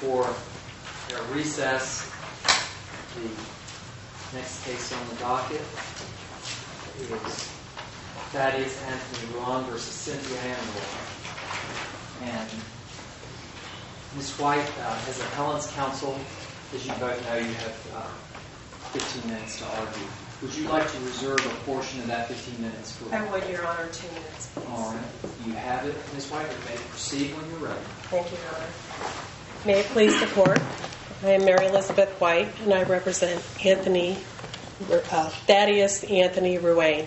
for a recess. The next case on the docket is Anthony Ruane versus Cynthia Amlor. And Ms. White, as appellant's counsel, as you both know, you have 15 minutes to argue. Would you like to reserve a portion of that 15 minutes for... I would, Your Honor. 2 minutes, please. All right. You have it, Ms. White. You may proceed when you're ready. Thank you, Your Honor. May it please the Court, I am Mary Elizabeth White, and I represent Thaddeus Anthony Ruane.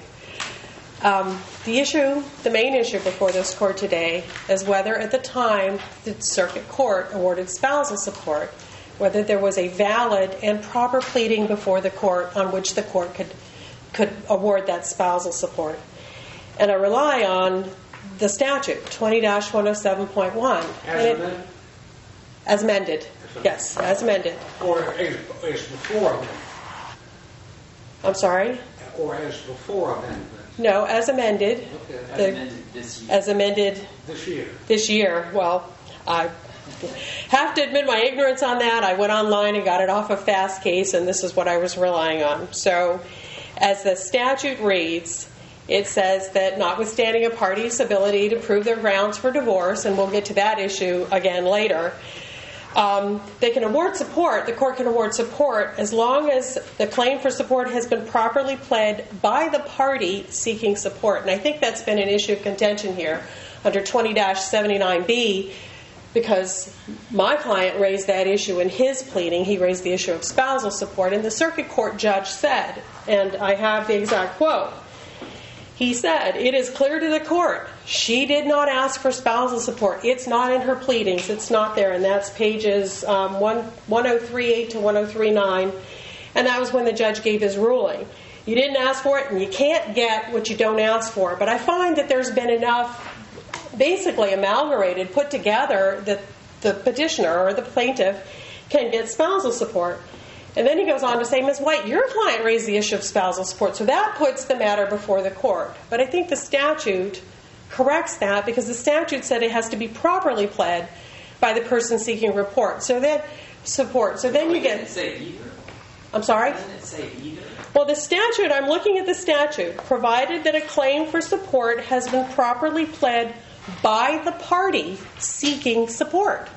The main issue before this Court today is whether at the time the Circuit Court awarded spousal support, whether there was a valid and proper pleading before the Court on which the Court could award that spousal support. And I rely on the statute, 20-107.1. As amended. Yes, as amended. Or as before amendment. I'm sorry? Or as before amendment. No, as amended. Okay. As amended this year. Well, I have to admit my ignorance on that. I went online and got it off of Fastcase, and this is what I was relying on. So, as the statute reads, it says that notwithstanding a party's ability to prove their grounds for divorce, and we'll get to that issue again later, they can award support, the Court can award support as long as the claim for support has been properly pled by the party seeking support. And I think that's been an issue of contention here under 20-79B, because my client raised that issue in his pleading. He raised the issue of spousal support, and the Circuit Court judge said, and I have the exact quote, he said, "It is clear to the Court, she did not ask for spousal support. It's not in her pleadings. It's not there." And that's pages 1038 to 1039. And that was when the judge gave his ruling. You didn't ask for it, and you can't get what you don't ask for. But I find that there's been enough, basically amalgamated, put together, that the petitioner or the plaintiff can get spousal support. And then he goes on to say, "Ms. White, your client raised the issue of spousal support, so that puts the matter before the Court." But I think the statute corrects that, because the statute said it has to be properly pled by the person seeking support. So then you get... It didn't say either. I'm sorry? Doesn't it say either? Well, the statute, I'm looking at the statute, provided that a claim for support has been properly pled by the party seeking support.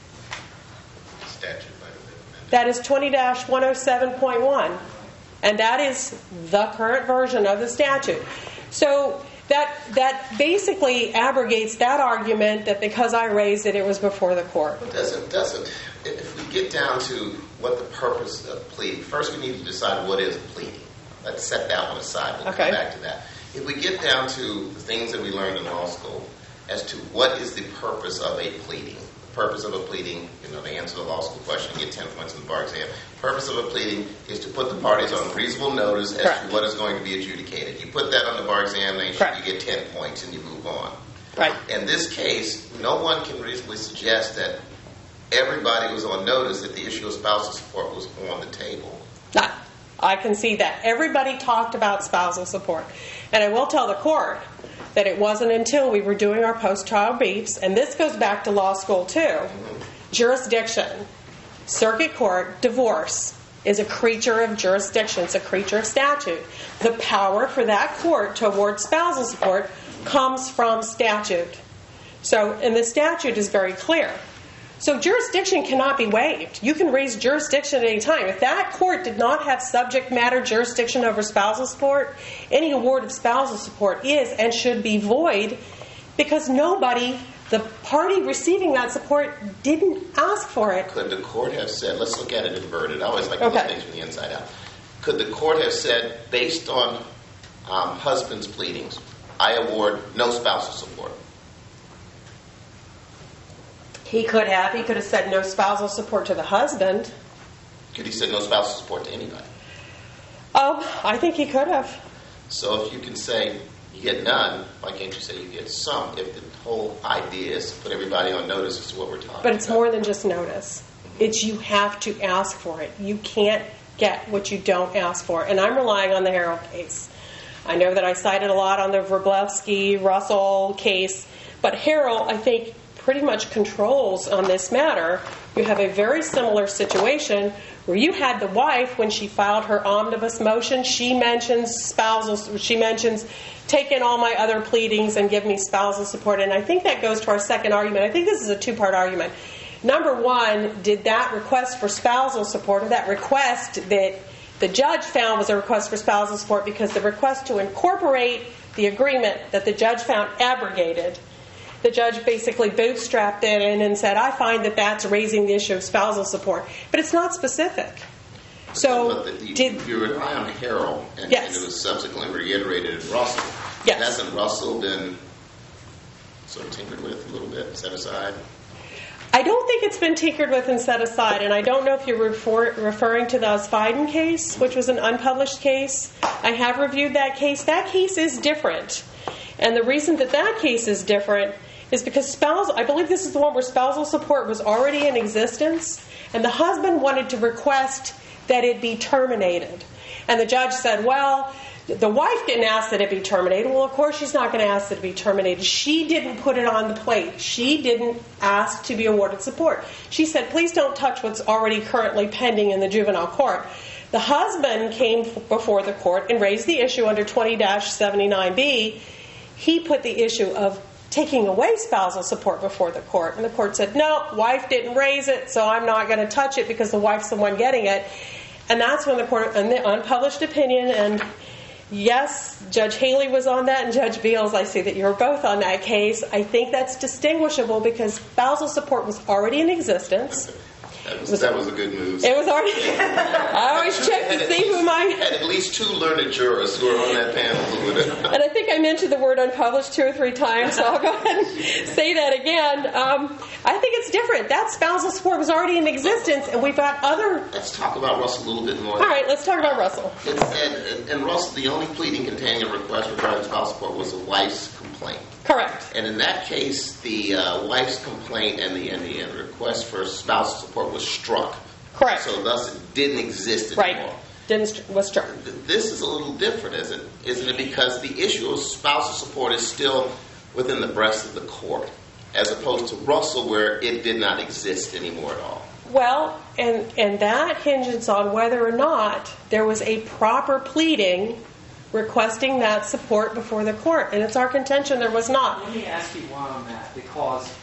Statute. That is 20-107.1, and that is the current version of the statute. So that basically abrogates that argument that because I raised it, it was before the Court. Doesn't if we get down to what the purpose of pleading, first we need to decide what is pleading. Let's set that one aside. We'll come back to that. If we get down to the things that we learned in law school as to what is the purpose of a pleading. Purpose of a pleading, the answer to the law school question, you get 10 points in the bar exam. Purpose of a pleading is to put the parties on reasonable notice as to what is going to be adjudicated. You put that on the bar examination, you get 10 points and you move on. Right. In this case, no one can reasonably suggest that everybody was on notice that the issue of spousal support was on the table. I can see that. Everybody talked about spousal support. And I will tell the Court that it wasn't until we were doing our post-trial briefs, and this goes back to law school too, jurisdiction, Circuit Court, divorce is a creature of jurisdiction. It's a creature of statute. The power for that court to award spousal support comes from statute. And the statute is very clear. So jurisdiction cannot be waived. You can raise jurisdiction at any time. If that court did not have subject matter jurisdiction over spousal support, any award of spousal support is and should be void, because the party receiving that support didn't ask for it. Could the court have said, let's look at it inverted. I always like to look at things from the inside out. Could the court have said, based on husband's pleadings, I award no spousal support? He could have. He could have said no spousal support to the husband. Could he say no spousal support to anybody? I think he could have. So if you can say you get none, why can't you say you get some, if the whole idea is to put everybody on notice as to what we're talking about? But it's more than just notice. It's you have to ask for it. You can't get what you don't ask for. And I'm relying on the Harrell case. I know that I cited a lot on the Wroblewski-Russell case, but Harrell, I think, pretty much controls on this matter. You have a very similar situation where you had the wife, when she filed her omnibus motion, she mentions take in all my other pleadings and give me spousal support. And I think that goes to our second argument. I think this is a two-part argument. Number one, did that request for spousal support, or that request that the judge found was a request for spousal support, because the request to incorporate the agreement that the judge found abrogated, the judge basically bootstrapped it in and said, I find that that's raising the issue of spousal support. But it's not specific. So, you rely on Harrell, and yes. it was subsequently reiterated in Russell. Yes. Hasn't Russell been sort of tinkered with a little bit, set aside? I don't think it's been tinkered with and set aside, and I don't know if you're referring to the Osfiden case, which was an unpublished case. I have reviewed that case. That case is different. And the reason that case is different is because I believe this is the one where spousal support was already in existence, and the husband wanted to request that it be terminated. And the judge said, well, the wife didn't ask that it be terminated. Well, of course she's not going to ask that it be terminated. She didn't put it on the plate. She didn't ask to be awarded support. She said, please don't touch what's already currently pending in the juvenile court. The husband came before the court and raised the issue under 20-79B. He put the issue of taking away spousal support before the court. And the court said, no, wife didn't raise it, so I'm not going to touch it because the wife's the one getting it. And that's when the court, in the unpublished opinion, and yes, Judge Haley was on that, and Judge Beals, I see that you were both on that case. I think that's distinguishable because spousal support was already in existence. That was a good move. It was already. I always check to see who had at least two learned jurors who were on that panel. And I think I mentioned the word unpublished 2 or 3 times, so I'll go ahead and say that again. I think it's different. That spousal support was already in existence, and we've got other. Let's talk about Russell a little bit more. All right, let's talk about Russell. And Russell, the only pleading containing a request regarding spousal support was a wife's complaint. Correct. And in that case, the wife's complaint and the request for spousal support was struck. Correct. So thus it didn't exist anymore. Right. Was struck. This is a little different, isn't it? Because the issue of spousal support is still within the breast of the court, as opposed to Russell, where it did not exist anymore at all. Well, and that hinges on whether or not there was a proper pleading requesting that support before the court. And it's our contention there was not. Let me ask you why on that, because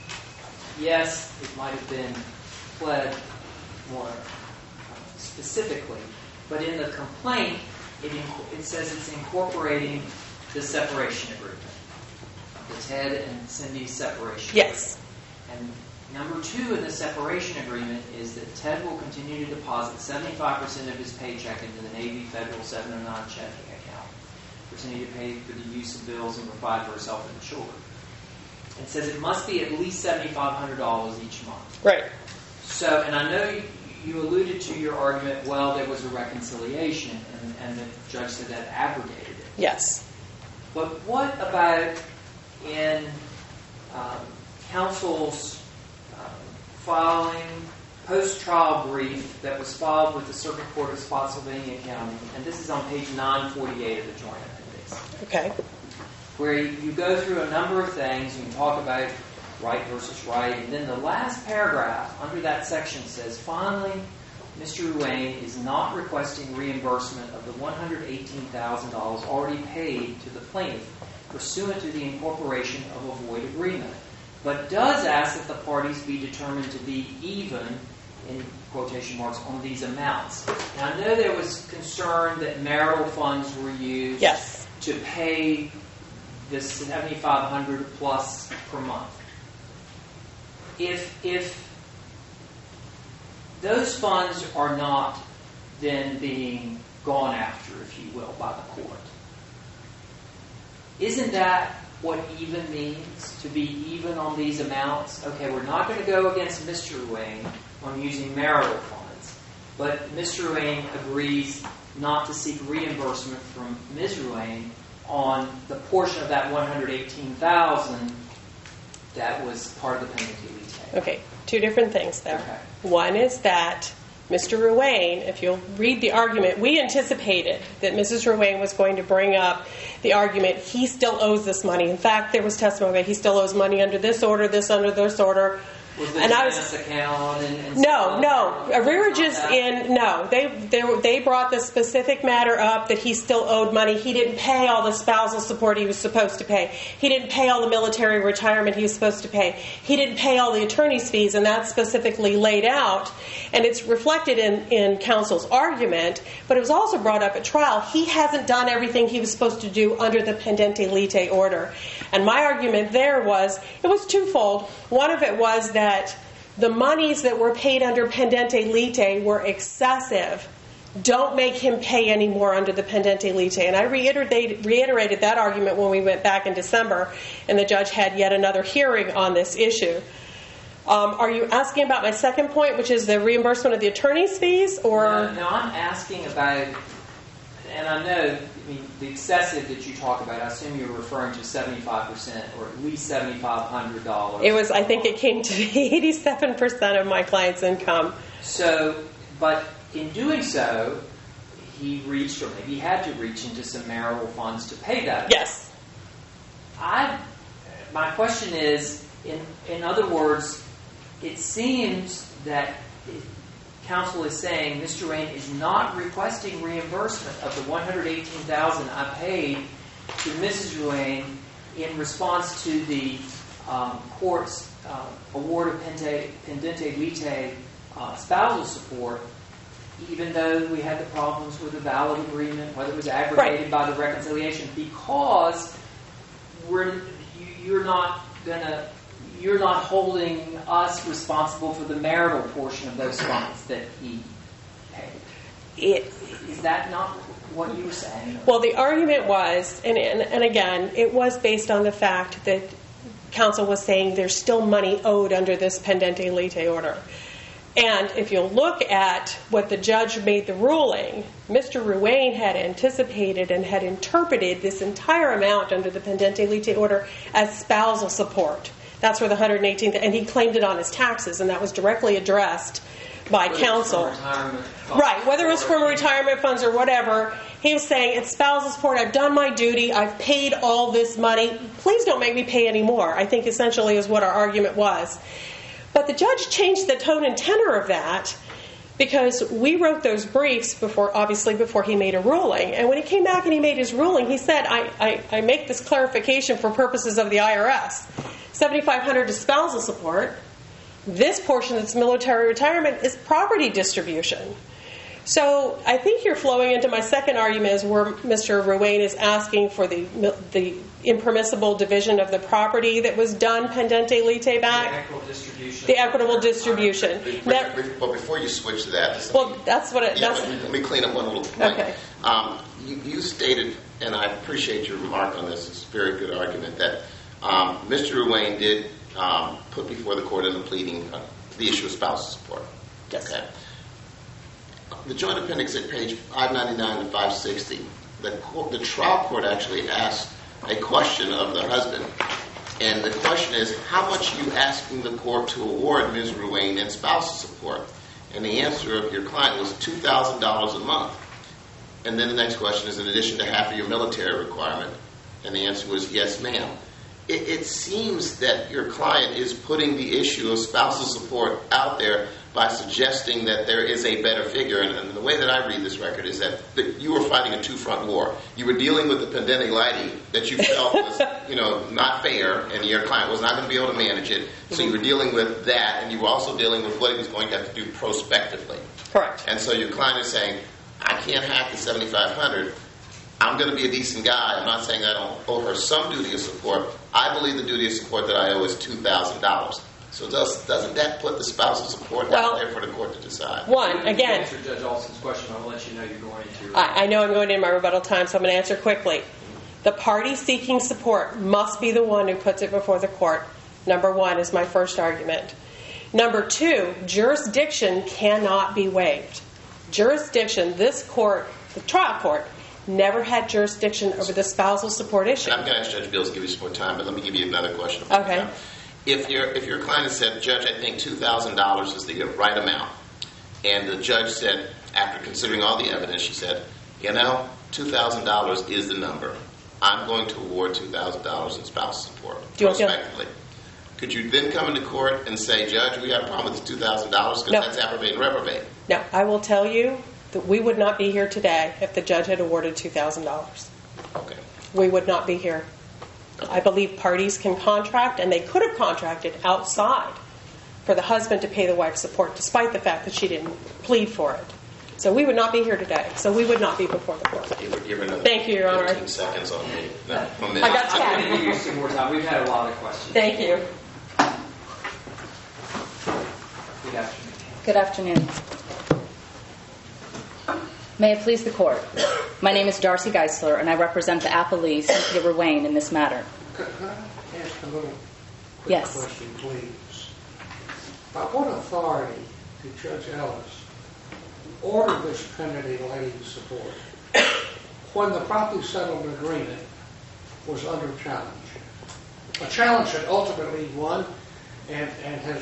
yes, it might have been pled more specifically, but in the complaint, it says it's incorporating the separation agreement, the Ted and Cindy's separation. Yes. And number 2 in the separation agreement is that Ted will continue to deposit 75% of his paycheck into the Navy Federal 709 checking account, continue to pay for the use of bills and provide for herself and the children. It says it must be at least $7,500 each month. Right. So, and I know you alluded to your argument, well, there was a reconciliation, and the judge said that abrogated it. Yes. But what about in counsel's filing post-trial brief that was filed with the Circuit Court of Spotsylvania County, and this is on page 948 of the Joint Appendix. Okay. Where you go through a number of things, and you talk about right versus right, and then the last paragraph under that section says, finally, Mr. Ruane is not requesting reimbursement of the $118,000 already paid to the plaintiff pursuant to the incorporation of a void agreement, but does ask that the parties be determined to be even, in quotation marks, on these amounts. Now, I know there was concern that marital funds were used to pay this $7,500 plus per month. If those funds are not then being gone after, if you will, by the court, isn't that what even means, to be even on these amounts? Okay, we're not going to go against Mr. Ruane on using marital funds, but Mr. Ruane agrees not to seek reimbursement from Ms. Ruane on the portion of that $118,000 that was part of the penalty we take. Okay, 2 different things there. Okay. One is that Mr. Ruane, if you'll read the argument, we anticipated that Mrs. Ruane was going to bring up the argument, he still owes this money. In fact, there was testimony that he still owes money under this order, this under this order. Was the Janus account and No. Arrearages they brought the specific matter up that he still owed money. He didn't pay all the spousal support he was supposed to pay. He didn't pay all the military retirement he was supposed to pay. He didn't pay all the attorney's fees, and that's specifically laid out. And it's reflected in counsel's argument, but it was also brought up at trial. He hasn't done everything he was supposed to do under the pendente lite order. And my argument there was, it was twofold. One of it was that the monies that were paid under pendente lite were excessive. Don't make him pay any more under the pendente lite. And I reiterated that argument when we went back in December, and the judge had yet another hearing on this issue. Are you asking about my second point, which is the reimbursement of the attorney's fees? Or No, I'm asking about, and I know, the excessive that you talk about, I assume you're referring to 75% or at least $7,500. It was, I think it came to 87% of my client's income. So, but in doing so, he reached, or maybe he had to reach into some marital funds to pay that. Yes. My question is, in other words, it seems that counsel is saying Mr. Ruane is not requesting reimbursement of the $118,000 I paid to Mrs. Ruane in response to the court's award of pendente lite spousal support, even though we had the problems with the valid agreement, whether it was aggravated by the reconciliation, because you're not holding us responsible for the marital portion of those funds that he paid. Is that not what you were saying? Well, the argument was, and again, it was based on the fact that counsel was saying there's still money owed under this pendente lite order. And if you'll look at what the judge made the ruling, Mr. Ruane had anticipated and had interpreted this entire amount under the pendente lite order as spousal support. That's where the $118,000, and he claimed it on his taxes, and that was directly addressed by counsel. Right, whether it was from retirement funds or whatever, he was saying, it's spousal support, I've done my duty, I've paid all this money, please don't make me pay any more, I think essentially is what our argument was. But the judge changed the tone and tenor of that, because we wrote those briefs before he made a ruling. And when he came back and he made his ruling, he said, I make this clarification for purposes of the IRS. $7,500 is spousal support. This portion that's military retirement is property distribution. So I think you're flowing into my second argument, is where Mr. Ruane is asking for the impermissible division of the property that was done pendente lite back. The equitable distribution. The equitable distribution. But before you switch to that, let me clean up one little point. Okay. You stated, and I appreciate your remark on this, it's a very good argument, that Mr. Ruane did put before the court in the pleading the issue of spousal support. Yes. Okay. The joint appendix at page 599 to 560, the trial court actually asked a question of the husband, and the question is, how much are you asking the court to award Ms. Ruane in spousal support? And the answer of your client was $2,000 a month. And then the next question is, in addition to half of your military requirement, and the answer was yes, ma'am. It seems that your client is putting the issue of spousal support out there by suggesting that there is a better figure. And the way that I read this record is that you were fighting a two-front war. You were dealing with the pendente lite that you felt was, not fair, and your client was not going to be able to manage it. So you were dealing with that, and you were also dealing with what he was going to have to do prospectively. Correct. And so your client is saying, I can't hack the $7,500. I'm going to be a decent guy. I'm not saying I don't owe her some duty of support. I believe the duty of support that I owe is $2,000. So doesn't that put the spousal support out there for the court to decide? To answer Judge Alston's question, I will let you know you're going into... I know I'm going into my rebuttal time, so I'm going to answer quickly. The party seeking support must be the one who puts it before the court. Number one is my first argument. Number two, jurisdiction cannot be waived. Jurisdiction, this court, the trial court, never had jurisdiction over the spousal support issue. And I'm going to ask Judge Bills to give you some more time, but let me give you another question. Okay. If your client has said, Judge, I think $2,000 is the right amount, And the judge said, after considering all the evidence, she said, $2,000 is the number. I'm going to award $2,000 in spousal support, prospectively. Could you then come into court and say, Judge, we got a problem with the $2,000 because that's approbate and reprobate? No, I will tell you that we would not be here today if the judge had awarded $2,000. Okay. We would not be here. I believe parties can contract, and they could have contracted outside for the husband to pay the wife's support, despite the fact that she didn't plead for it. So we would not be here today. So we would not be before the court. Thank you, Your Honor. 15 seconds on me. No, I got 10. I'm going to give you some more time. We've had a lot of questions. Thank you. Good afternoon. Good afternoon. May it please the Court. My name is Darcy Geisler, and I represent the appellee, Cynthia Ruane, in this matter. Could I ask a little quick Yes. question, please? By what authority did Judge Ellis order this penalty levy support when the property settlement agreement was under challenge? A challenge that ultimately won and has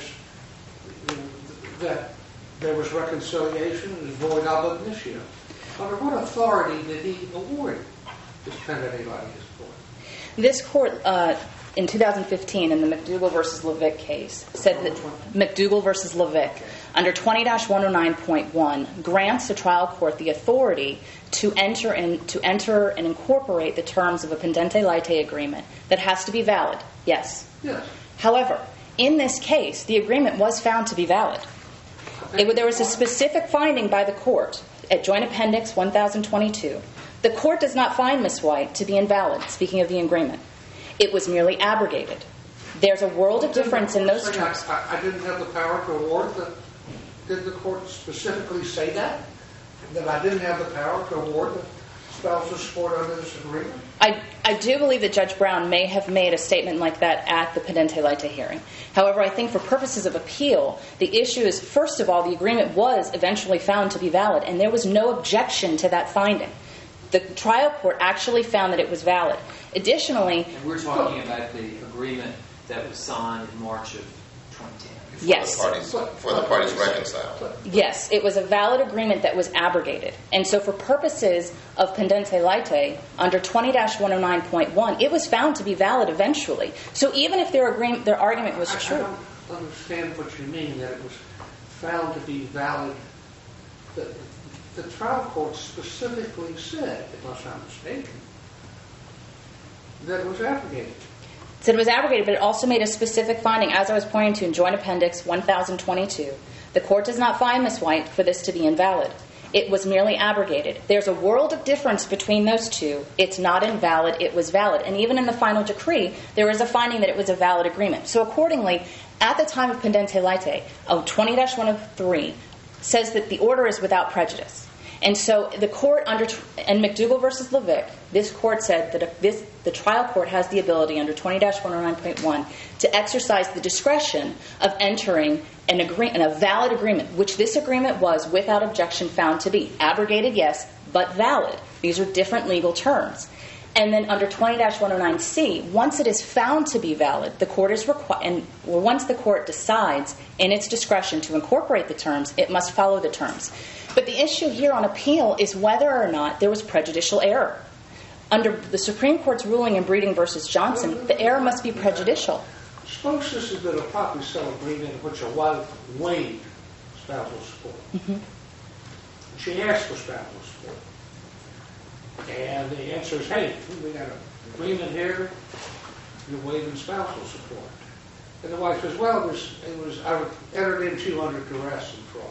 that there was reconciliation and void ab initio. Under what authority did he award this penalty levy support? This Court, in 2015, in the McDougall v. Levick case, said that McDougall v. Levick, under 20-109.1, grants the trial court the authority to enter and incorporate the terms of a pendente lite agreement that has to be valid. Yes. Yes. However, in this case, the agreement was found to be valid. There was a specific finding by the court at Joint Appendix 1022. The court does not find Ms. White to be invalid, speaking of the agreement. It was merely abrogated. There's a world of difference in those terms. I didn't have the power to award did the court specifically say that? That I didn't have the power to award the spousal support under this agreement? I do believe that Judge Brown may have made a statement like that at the pendente lite hearing. However, I think for purposes of appeal, the issue is, first of all, the agreement was eventually found to be valid, and there was no objection to that finding. The trial court actually found that it was valid. Additionally... And we're talking about the agreement that was signed in March of 2010. Yes. Before the parties reconciled. Yes, it was a valid agreement that was abrogated. And so for purposes of pendente lite, under 20-109.1, it was found to be valid eventually. So even if their argument was true... I don't understand what you mean, that it was found to be valid. The trial court specifically said, unless I'm mistaken, that it was abrogated. Said it was abrogated, but it also made a specific finding, as I was pointing to in Joint Appendix 1022. The court does not find Ms. White for this to be invalid. It was merely abrogated. There's a world of difference between those two. It's not invalid, it was valid. And even in the final decree, there was a finding that it was a valid agreement. So accordingly, at the time of pendente lite, of 20-103, says that the order is without prejudice. And so the court in McDougall v. Levick, this court said that the trial court has the ability under 20-109.1 to exercise the discretion of entering a valid agreement, which this agreement was without objection found to be. Abrogated, yes, but valid. These are different legal terms. And then under 20-109C, once it is found to be valid, the court is once the court decides in its discretion to incorporate the terms, it must follow the terms. But the issue here on appeal is whether or not there was prejudicial error. Under the Supreme Court's ruling in Breeding v. Johnson, the error must be prejudicial. Suppose this has been a property sale agreement in which a wife waived spousal support. Mm-hmm. She asked for spousal support. And the answer is, hey, we got an agreement here, you're waiving spousal support. And the wife says, well, I entered into under duress and fraud.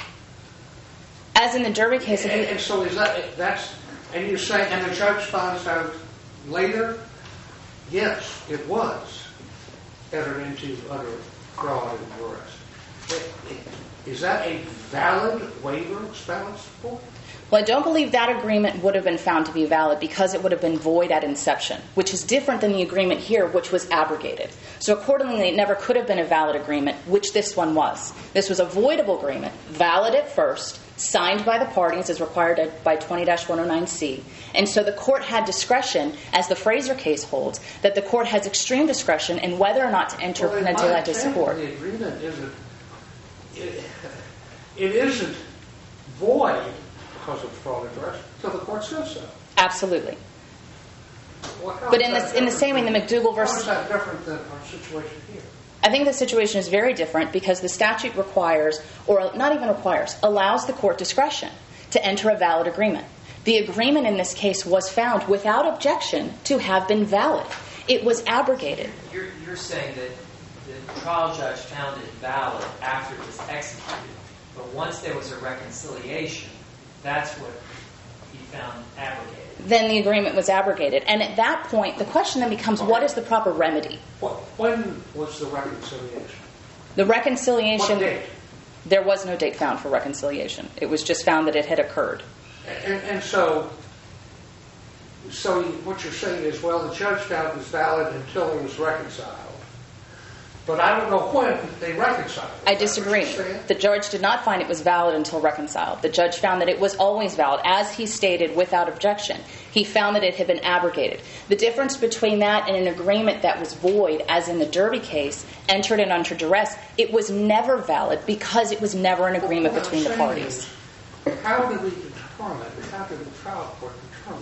As in the Derby case... And so and you're saying, and the judge finds out later, yes, it was entered into under fraud and duress. Is that a valid waiver of spousal support? Well, I don't believe that agreement would have been found to be valid because it would have been void at inception, which is different than the agreement here, which was abrogated. So accordingly, it never could have been a valid agreement, which this one was. This was a voidable agreement, valid at first, signed by the parties as required by 20-109C. And so the court had discretion, as the Fraser case holds, that the court has extreme discretion in whether or not to enter pendente lite support. The agreement isn't... it isn't void because of fraud address until the court says so. Absolutely. Well, how But is in the same way, the McDougall How versus... is that different than our situation here? I think the situation is very different because the statute requires, or not even requires, allows the court discretion to enter a valid agreement. The agreement in this case was found without objection to have been valid. It was abrogated. You're saying that the trial judge found it valid after it was executed, but once there was a reconciliation, that's what he found abrogated. Then the agreement was abrogated. And at that point, the question then becomes, what is the proper remedy? When was the reconciliation? The reconciliation... What date? There was no date found for reconciliation. It was just found that it had occurred. And so what you're saying is, well, the judge found it was valid until it was reconciled. But I don't know when they reconciled. I disagree. The judge did not find it was valid until reconciled. The judge found that it was always valid, as he stated, without objection. He found that it had been abrogated. The difference between that and an agreement that was void, as in the Derby case, entered in under duress, it was never valid because it was never an agreement between the parties. How did we determine, how did the trial court determine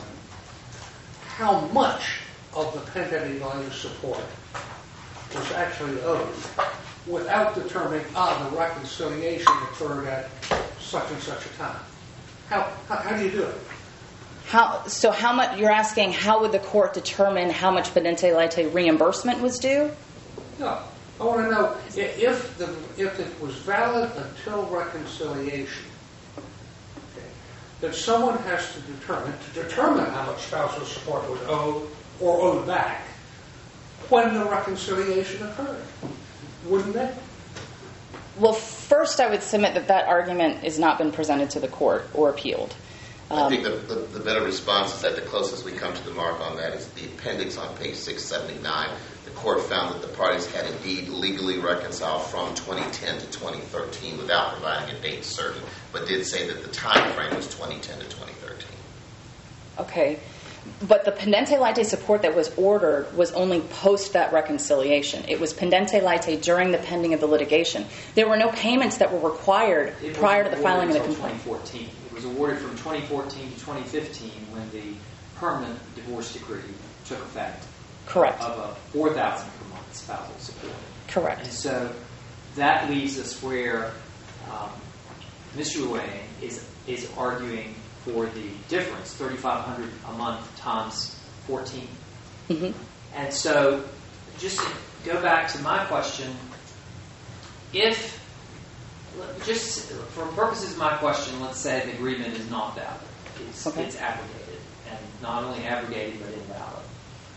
how much of the pending value support was actually owed without determining, the reconciliation occurred at such and such a time? How do you do it? How much, you're asking, how would the court determine how much pendente lite reimbursement was due? No. I want to know if it was valid until reconciliation, okay, that someone has to determine how much spousal support was owed or owed back when the reconciliation occurred. Wouldn't it? Well, first I would submit that argument has not been presented to the court or appealed. I think the better response is that the closest we come to the mark on that is the appendix on page 679. The court found that the parties had indeed legally reconciled from 2010 to 2013 without providing a date certain, but did say that the time frame was 2010 to 2013. Okay. But the pendente lite support that was ordered was only post that reconciliation. It was pendente lite during the pending of the litigation. There were no payments that were required prior to the filing of the complaint. 2014. It was awarded from 2014 to 2015 when the permanent divorce decree took effect. Correct. Of a $4,000 per month spousal support. Correct. And so that leaves us where Mr. Ruane is arguing for the difference, $3,500 a month times 14. Mm-hmm. And so, just to go back to my question, if, just for purposes of my question, let's say the agreement is not valid. It's abrogated, and not only abrogated, but invalid.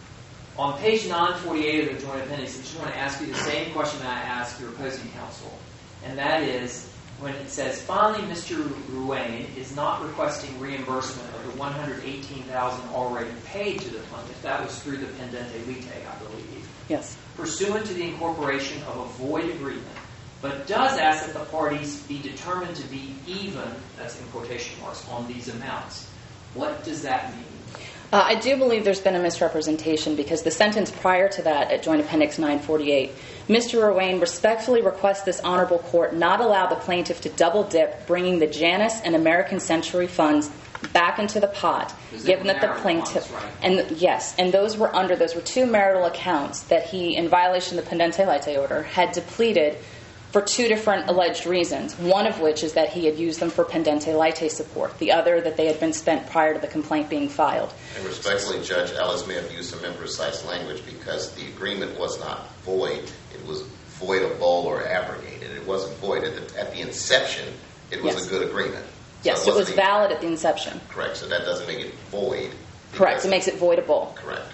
On page 948 of the Joint Appendix, I just want to ask you the same question that I asked your opposing counsel, and that is, when it says, finally, Mr. Ruane is not requesting reimbursement of the $118,000 already paid to the plaintiff. That was through the pendente lite, I believe. Yes. Pursuant to the incorporation of a void agreement, but does ask that the parties be determined to be even, that's in quotation marks, on these amounts. What does that mean? I do believe there's been a misrepresentation because the sentence prior to that at Joint Appendix 948, Mr. Ruane respectfully requests this honorable court not allow the plaintiff to double dip, bringing the Janus and American Century funds back into the pot, given that the plaintiff, funds, right? and yes, and those were two marital accounts that he, in violation of the pendente lite order, had depleted for two different alleged reasons, one of which is that he had used them for pendente lite support, the other that they had been spent prior to the complaint being filed. And respectfully, Judge Ellis may have used some imprecise language because the agreement was not void. It was voidable or abrogated. It wasn't void. At the inception, it was a good agreement. Yes, so it was valid at the inception. Correct. So that doesn't make it void. Correct. It makes it voidable. Correct.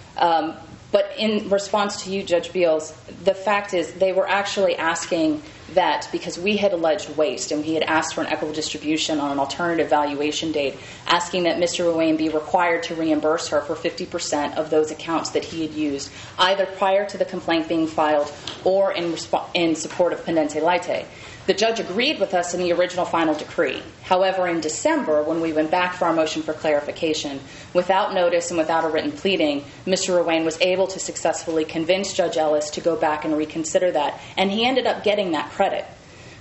But in response to you, Judge Beals, the fact is they were actually asking that because we had alleged waste and he had asked for an equitable distribution on an alternative valuation date, asking that Mr. Ruane be required to reimburse her for 50% of those accounts that he had used, either prior to the complaint being filed or in support of pendente lite. The judge agreed with us in the original final decree. However, in December, when we went back for our motion for clarification, without notice and without a written pleading, Mr. Ruane was able to successfully convince Judge Ellis to go back and reconsider that, and he ended up getting that credit.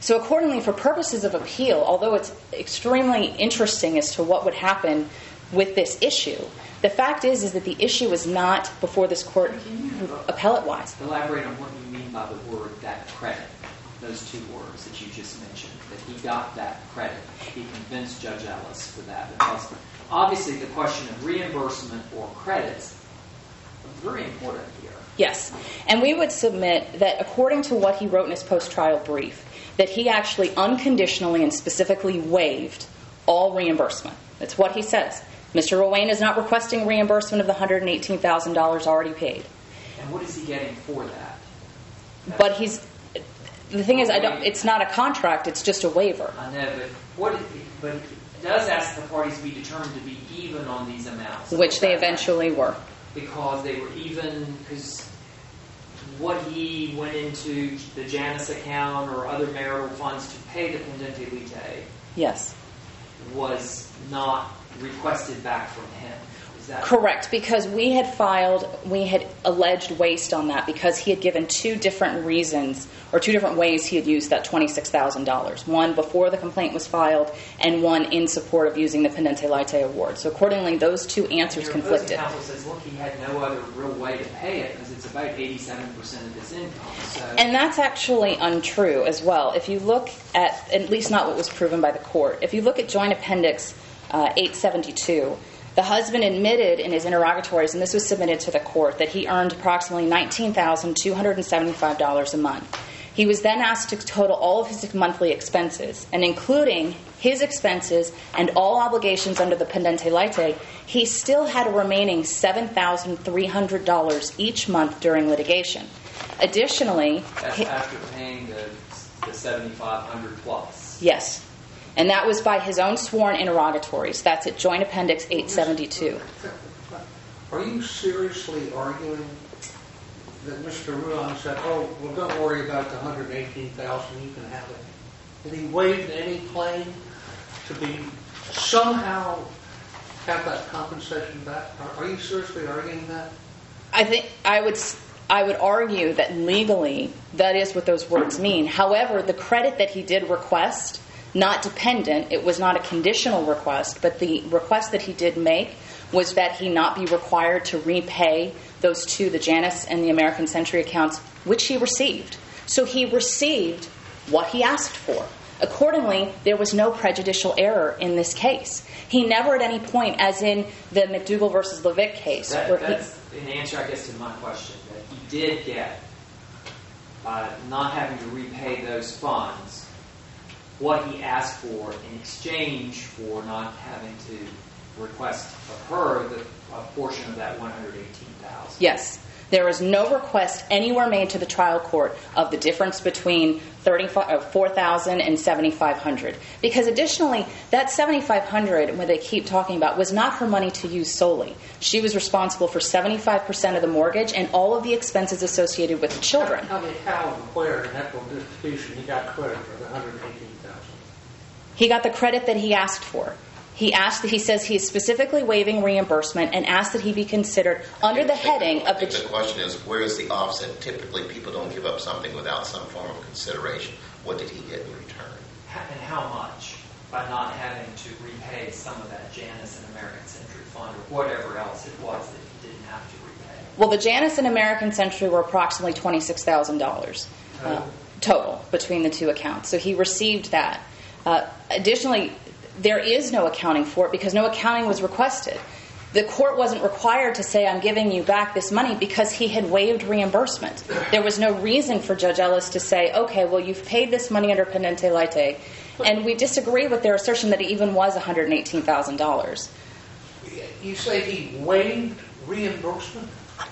So accordingly, for purposes of appeal, although it's extremely interesting as to what would happen with this issue, the fact is that the issue is not before this court appellate-wise. Elaborate on what you mean by the word "that credit," those two words that you just mentioned, that he got that credit. He convinced Judge Ellis for that. Because obviously the question of reimbursement or credits is very important here. Yes. And we would submit that according to what he wrote in his post-trial brief, that he actually unconditionally and specifically waived all reimbursement. That's what he says. Mr. Ruane is not requesting reimbursement of the $118,000 already paid. And what is he getting for that? But the thing is, it's not a contract, it's just a waiver. I know, but it does ask the parties to be determined to be even on these amounts. Which they eventually were. Because they were even, because what he went into the Janus account or other marital funds to pay the pendente lite Yes. was not requested back from him. Is that correct? Because we had alleged waste on that because he had given two different reasons or two different ways he had used that $26,000. One before the complaint was filed and one in support of using the pendente lite award. So accordingly, those two answers conflicted. Your opposing counsel says, look, he had no other real way to pay it because it's about 87% of his income. So. And that's actually untrue as well. If you look at least not what was proven by the court, if you look at Joint Appendix 872, the husband admitted in his interrogatories, and this was submitted to the court, that he earned approximately $19,275 a month. He was then asked to total all of his monthly expenses, and including his expenses and all obligations under the pendente lite, he still had a remaining $7,300 each month during litigation. Additionally, that's after paying the $7,500 plus. Yes. And that was by his own sworn interrogatories. That's at Joint Appendix 872. Are you seriously arguing that Mr. Ruan said, oh, well, don't worry about the $118,000, you can have it? Did he waive any claim to be somehow have that compensation back? Are you seriously arguing that? I think I would argue that legally that is what those words mean. However, the credit that he did request, not dependent, it was not a conditional request, but the request that he did make was that he not be required to repay those two, the Janus and the American Century accounts, which he received. So he received what he asked for. Accordingly, there was no prejudicial error in this case. He never at any point, as in the McDougall versus Levitt case. That's an answer, I guess, to my question, that he did get, by not having to repay those funds, what he asked for in exchange for not having to request of her a portion of that $118,000. Yes. There is no request anywhere made to the trial court of the difference between $4,000 and $7,500. Because additionally, that $7,500, when they keep talking about, was not her money to use solely. She was responsible for 75% of the mortgage and all of the expenses associated with the children. Tell me how and where in equitable distribution he got credit for the $118,000. He got the credit that he asked for. He says he is specifically waiving reimbursement and asked that he be considered under the heading of the... The question is, where is the offset? Typically, people don't give up something without some form of consideration. What did he get in return? And how much? By not having to repay some of that Janus and American Century fund or whatever else it was that he didn't have to repay. Well, the Janus and American Century were approximately $26,000 total between the two accounts. So he received that. Additionally, there is no accounting for it because no accounting was requested. The court wasn't required to say, I'm giving you back this money because he had waived reimbursement. There was no reason for Judge Ellis to say, okay, well, you've paid this money under pendente lite. And we disagree with their assertion that it even was $118,000. You say he waived reimbursement?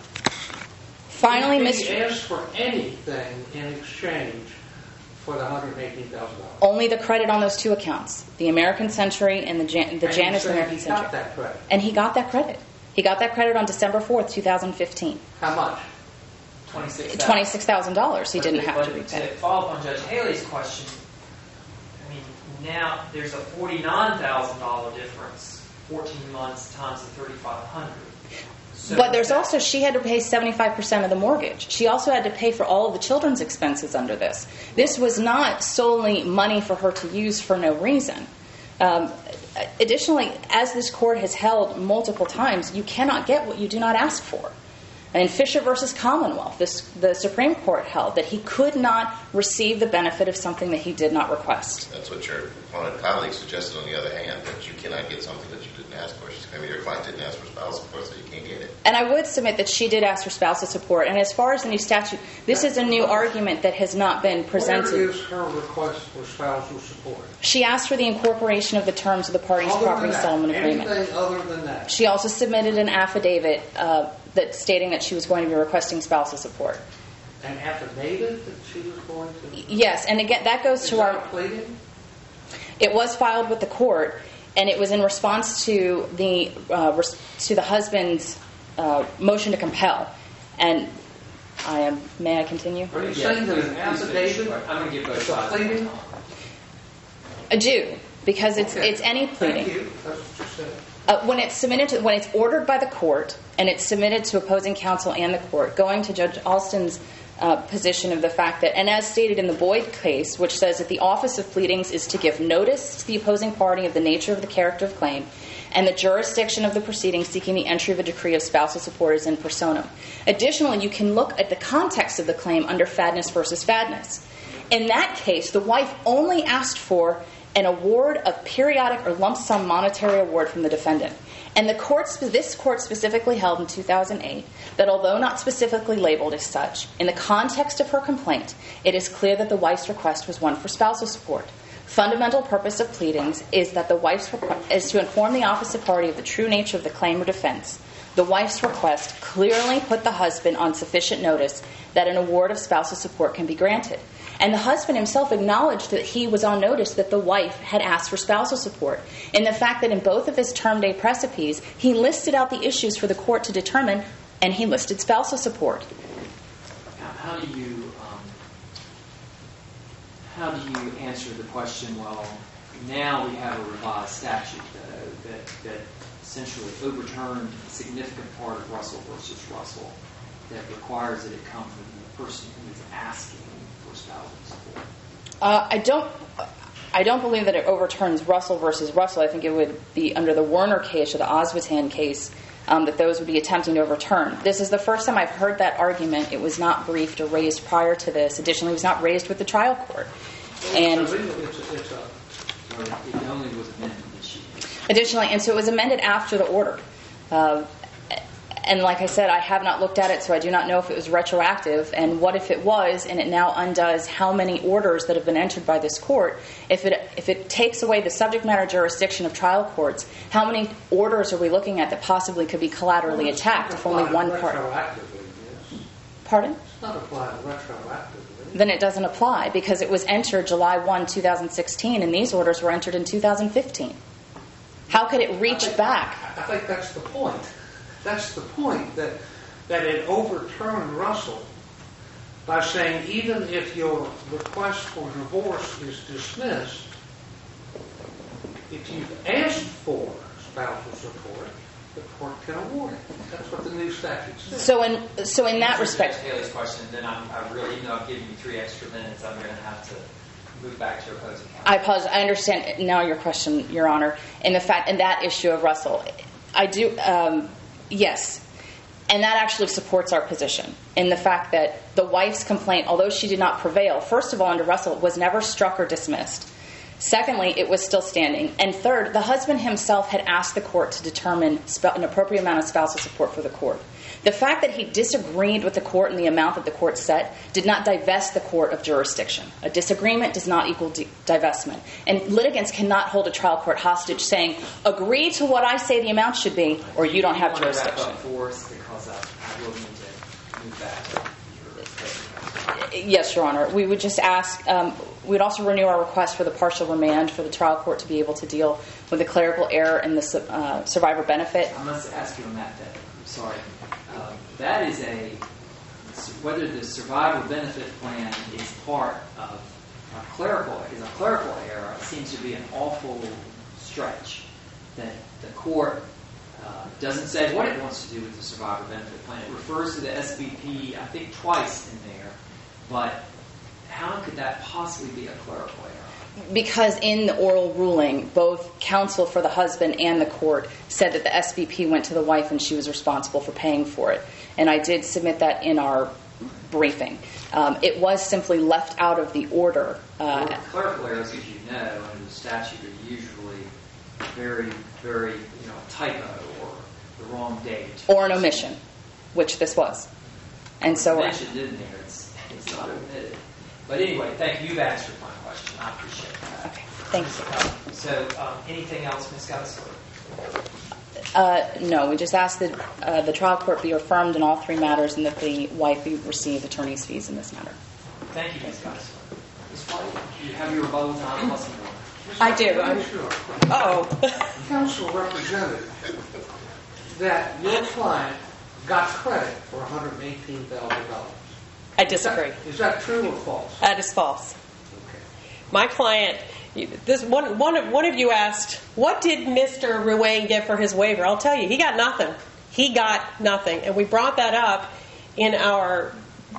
Finally, Did he ask for anything in exchange for the $118,000? Only the credit on those two accounts, the American Century and the Janus American Century. He got that credit. And he got that credit. He got that credit on December 4th, 2015. How much? $26,000. He didn't have to repay. To follow up on Judge Haley's question, I mean, now there's a $49,000 difference, 14 months times the $3,500. But there's also, she had to pay 75% of the mortgage. She also had to pay for all of the children's expenses under this. This was not solely money for her to use for no reason. Additionally, as this court has held multiple times, you cannot get what you do not ask for. And in Fisher versus Commonwealth, the Supreme Court held that he could not receive the benefit of something that he did not request. That's what your opponent colleague suggested on the other hand, that you cannot get something that you didn't ask for. Maybe your client didn't ask for spousal support, so you can't get it. And I would submit that she did ask for spousal support. And as far as the new statute, this is a new argument that has not been presented. Where is her request for spousal support? She asked for the incorporation of the terms of the parties' property settlement agreement. Anything other than that? She also submitted an affidavit that stating that she was going to be requesting spousal support. An affidavit that she was going to? Yes, and again, that goes to our pleading? It was filed with the court, and it was in response to the husband's motion to compel. And may I continue? Are you saying that an affidavit? I'm going to give both sides. Pleading? I do, because it's any pleading. Thank you. That's what you said. When it's ordered by the court and it's submitted to opposing counsel and the court, going to Judge Alston's position of the fact that, and as stated in the Boyd case, which says that the office of pleadings is to give notice to the opposing party of the nature of the character of claim, and the jurisdiction of the proceeding seeking the entry of a decree of spousal support is in personam. Additionally, you can look at the context of the claim under Fadness versus Fadness. In that case, the wife only asked for an award of periodic or lump sum monetary award from the defendant. And this court specifically held in 2008 that although not specifically labeled as such, in the context of her complaint, it is clear that the wife's request was one for spousal support. Fundamental purpose of pleadings is that the wife's is to inform the opposite party of the true nature of the claim or defense. The wife's request clearly put the husband on sufficient notice that an award of spousal support can be granted. And the husband himself acknowledged that he was on notice that the wife had asked for spousal support. In the fact that in both of his term day recipes, he listed out the issues for the court to determine, and he listed spousal support. How do you answer the question, well, now we have a revised statute that essentially overturned a significant part of Russell versus Russell that requires that it come from the person who is asking for spousal support? I don't believe that it overturns Russell versus Russell. I think it would be under the Werner case or the Oswatan case that those would be attempting to overturn. This is the first time I've heard that argument. It was not briefed or raised prior to this. Additionally, it was not raised with the trial court. And it only was amended this year. Additionally, and so it was amended after the order. And like I said, I have not looked at it, so I do not know if it was retroactive. And what if it was, and it now undoes how many orders that have been entered by this court? If it takes away the subject matter jurisdiction of trial courts, how many orders are we looking at that possibly could be collaterally attacked if only one part? Yes. Pardon? It's not applied retroactively. Then it doesn't apply because it was entered July 1, 2016, and these orders were entered in 2015. How could it reach back? I think that's the point. That's the point, that it overturned Russell by saying even if your request for divorce is dismissed, if you've asked for spousal support, the court can award it. That's what the new statute says. So in that respect, Haley's question, then even though I've given you 3 extra minutes, I'm going to have to move back to opposing counsel. I apologize. I understand now your question, Your Honor, and that issue of Russell. I do. Yes. And that actually supports our position in the fact that the wife's complaint, although she did not prevail, first of all, under Russell, was never struck or dismissed. Secondly, it was still standing. And third, the husband himself had asked the court to determine an appropriate amount of spousal support for the court. The fact that he disagreed with the court and the amount that the court set did not divest the court of jurisdiction. A disagreement does not equal divestment. And litigants cannot hold a trial court hostage saying, agree to what I say the amount should be, or you don't have jurisdiction. Wrap up for us because I will need to move back to your opposing. Yes, Your Honor. We would just ask, we'd also renew our request for the partial remand for the trial court to be able to deal with the clerical error and the survivor benefit. I must ask you on that. I'm sorry. That is whether the survivor benefit plan is part of a clerical error. It seems to be an awful stretch that the court Doesn't say what it wants to do with the survivor benefit plan. It refers to the SBP, I think, twice in there. But how could that possibly be a clerical error? Because in the oral ruling, both counsel for the husband and the court said that the SBP went to the wife and she was responsible for paying for it. And I did submit that in our briefing. It was simply left out of the order. Clerical errors, as you know, under the statute are usually very, very, typo or the wrong date. Or an omission, which this was. And so it's mentioned in there. It's not omitted. But anyway, thank you. You've answered my question. I appreciate that. Okay, thank you. So anything else, Ms. Geisler? No, we just asked that the trial court be affirmed in all three matters and that the wife be receive attorney's fees in this matter. Thank you, Ms. Geisler. Ms. White, you have your rebuttal time plus more. I do. Counsel represented that your client got credit for $118,000. I disagree. Is that true or false? That is false. Okay. My client, one of you asked, what did Mr. Ruane get for his waiver? I'll tell you, he got nothing. He got nothing. And we brought that up in our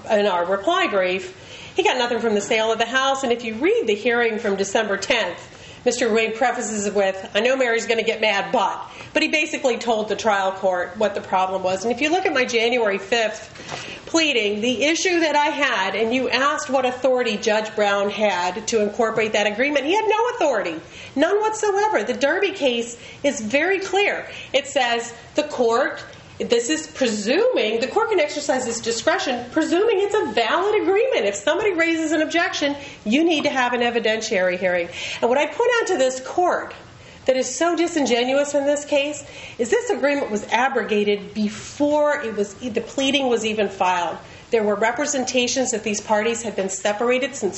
reply brief. He got nothing from the sale of the house. And if you read the hearing from December 10th, Mr. Ruane prefaces it with, I know Mary's going to get mad, but he basically told the trial court what the problem was. And if you look at my January 5th pleading, the issue that I had, and you asked what authority Judge Brown had to incorporate that agreement, he had no authority, none whatsoever. The Derby case is very clear. It says the court, this is presuming, the court can exercise its discretion, presuming it's a valid agreement. If somebody raises an objection, you need to have an evidentiary hearing. And what I point out to this court that is so disingenuous in this case is this agreement was abrogated before the pleading was even filed. There were representations that these parties had been separated since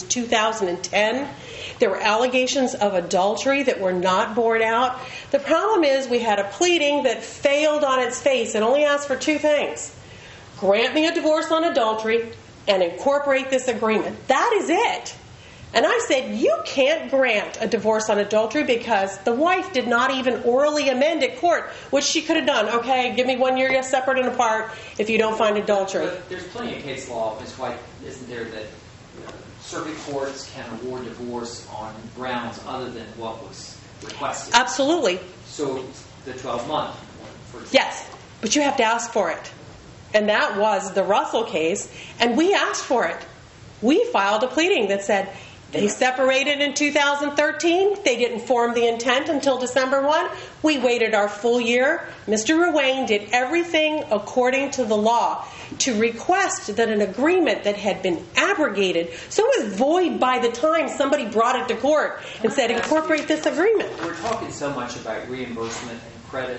2010. There were allegations of adultery that were not borne out. The problem is we had a pleading that failed on its face and only asked for two things. Grant me a divorce on adultery and incorporate this agreement. That is it. And I said, you can't grant a divorce on adultery because the wife did not even orally amend at court, which she could have done. Okay, give me 1 year separate and apart if you don't find adultery. But there's plenty of case law, Ms. White, isn't there, that circuit courts can award divorce on grounds other than what was requested? Absolutely. So the 12-month one, for example. Yes, but you have to ask for it. And that was the Russell case, and we asked for it. We filed a pleading that said, they separated in 2013. They didn't form the intent until December 1. We waited our full year. Mr. Ruane did everything according to the law to request that an agreement that had been abrogated, so it was void by the time somebody brought it to court and said, incorporate this agreement. We're talking so much about reimbursement and credit.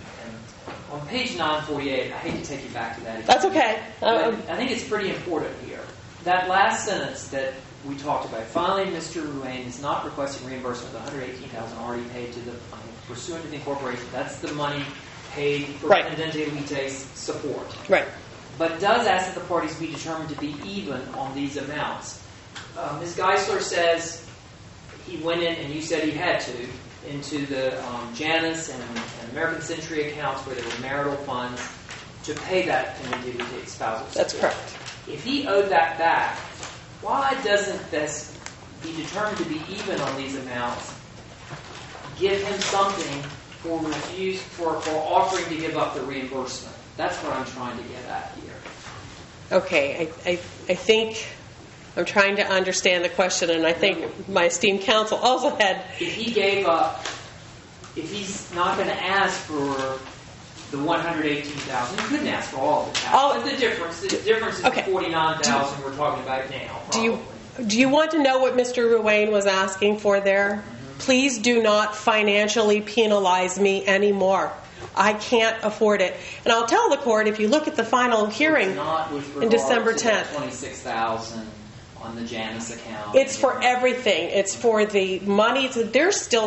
And on page 948, I hate to take you back to that again. That's okay. I think it's pretty important here. That last sentence that we talked about, finally, Mr. Ruane is not requesting reimbursement of the $118,000 already paid to the pursuant to the incorporation. That's the money paid for Pendente Lite's support. Right. But does ask that the parties be determined to be even on these amounts. Ms. Geisler says he went in, and you said he had to, into the Janus and American Century accounts where there were marital funds to pay that Pendente Lite spousal support. That's correct. If he owed that back, why doesn't this be determined to be even on these amounts? Give him something for offering to give up the reimbursement. That's what I'm trying to get at here. Okay, I think I'm trying to understand the question, and I think my esteemed counsel also had. If he gave up, if he's not going to ask for the $118,000, he couldn't ask for all of it. But the difference is okay. the $49,000 we're talking about now. Do you want to know what Mr. Ruane was asking for there? Mm-hmm. Please do not financially penalize me anymore. I can't afford it. And I'll tell the court, if you look at the final hearing in December 10th. $26,000 on the Janus account. It's for everything. It's for the money. There's still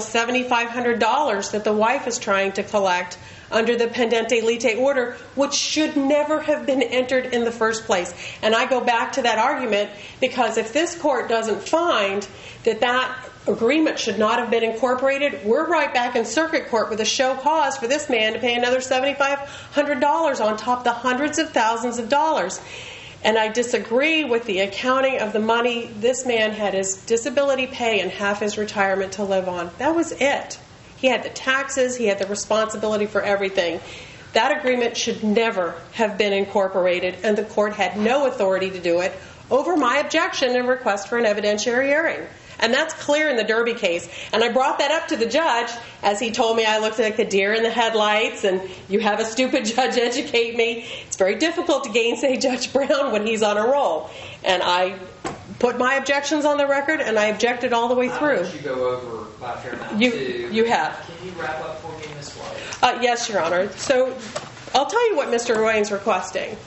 $7,500 that the wife is trying to collect under the Pendente Lite order, which should never have been entered in the first place. And I go back to that argument because if this court doesn't find that agreement should not have been incorporated. We're right back in circuit court with a show cause for this man to pay another $7,500 on top of the hundreds of thousands of dollars. And I disagree with the accounting of the money. This man had his disability pay and half his retirement to live on. That was it. He had the taxes, he had the responsibility for everything. That agreement should never have been incorporated, and the court had no authority to do it over my objection and request for an evidentiary hearing. And that's clear in the Derby case. And I brought that up to the judge as he told me I looked like a deer in the headlights and you have a stupid judge educate me. It's very difficult to gainsay Judge Brown when he's on a roll. And I put my objections on the record and I objected all the way through. I'll let you go over by a fair amount too. You have. Can you wrap up for me, Ms. White? Yes, Your Honor. So I'll tell you what Mr. Ruane's requesting.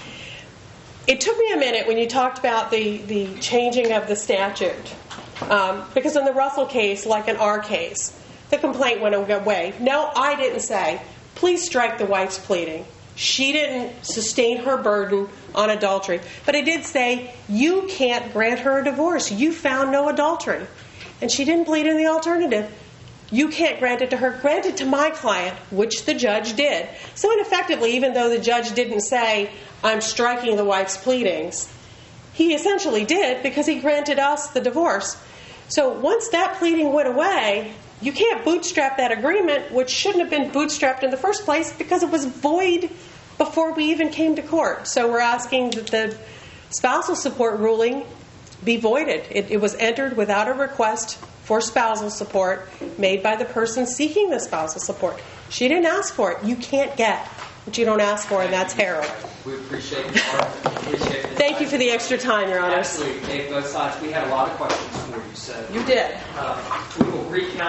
It took me a minute when you talked about the changing of the statute. Because in the Russell case, like in our case, the complaint went away. No, I didn't say, please strike the wife's pleading. She didn't sustain her burden on adultery. But I did say, you can't grant her a divorce. You found no adultery. And she didn't plead in the alternative. You can't grant it to her. Grant it to my client, which the judge did. So ineffectively, even though the judge didn't say, I'm striking the wife's pleadings, he essentially did because he granted us the divorce. So once that pleading went away, you can't bootstrap that agreement, which shouldn't have been bootstrapped in the first place because it was void before we even came to court. So we're asking that the spousal support ruling be voided. It was entered without a request for spousal support made by the person seeking the spousal support. She didn't ask for it. You can't get what you don't ask for, and that's heroin. We appreciate your argument. Thank you for the extra time, Your Honors. Absolutely. Both sides. We had a lot of questions for you. So You did. We will recount.